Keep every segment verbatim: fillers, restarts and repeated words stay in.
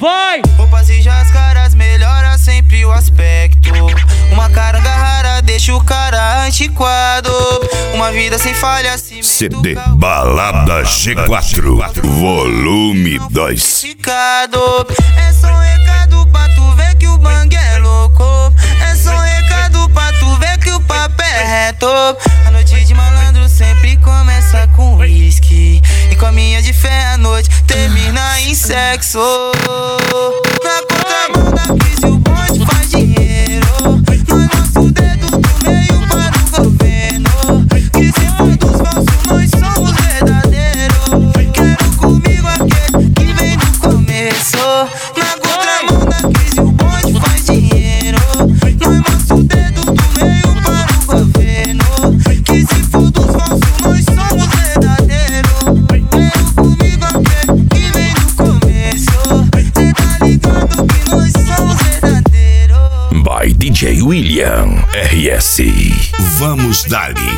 vai! Roupas e as caras melhora sempre o aspecto. Uma caranga rara deixa o cara antiquado. Uma vida sem falha se C D Balada G quatro, volume dois. É só um recado pra tu ver que o bang é louco. É só um recado pra tu ver que o papo é reto. A noite de malandro sempre começa com whisky, e com a minha de fé a noite termina em sexo. Na contramão da crise o bonde faz dinheiro. Nós nosso dedo do meio para o governo. Que se for dos falsos nós somos verdadeiros. Quero comigo aquele que vem do começo. Na contramão da crise o bonde faz dinheiro. Nós nosso dedo do meio para o governo. Que se for dos falsos nós somos verdadeiros. Quero comigo aquele que vem do começo. Cê tá ligado que nós somos verdadeiros. By D J William R S. Vamos dali.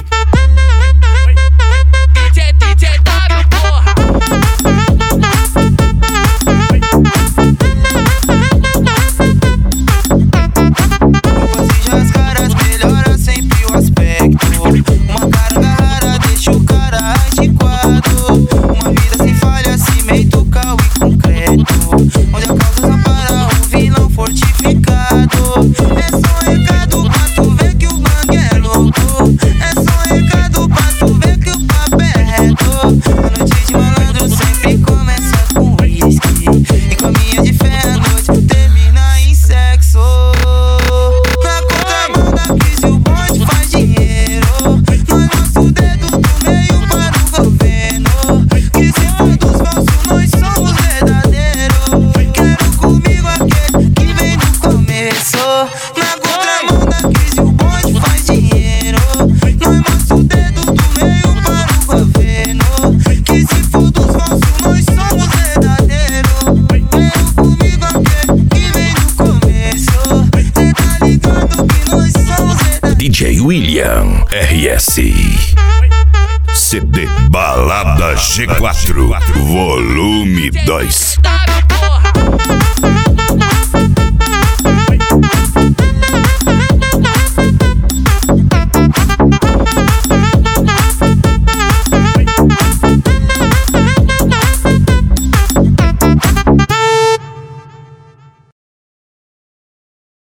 D J, D J W, porra! Roupas e as caras melhora sempre o aspecto. Uma carga rara deixa o cara antiquado. Uma vida sem falha, cimento, cal e concreto. Onde a causa não para um vilão fortificado. É só um recado pra tu ver que o bang é louco. É só um recado pra tu ver que o papo é reto. A noite de malandro sempre começa com whisky, e com a minha de fé a noite termina em sexo. Na contramão da crise o bonde faz dinheiro. Nós nosso dedo do meio para o governo. Que se for dos falsos nós somos verdadeiros. Quero comigo aquele que vem do começo. Na contramão da crise o bonde faz dinheiro. Nós nosso dedo do meio para o governo. Que se for dos falsos nós somos verdadeiros. Quero comigo aquele que vem do começo. Cê tá ligado que nós somos verdadeiros. D J William R S. C D Balada G quatro, volume dois.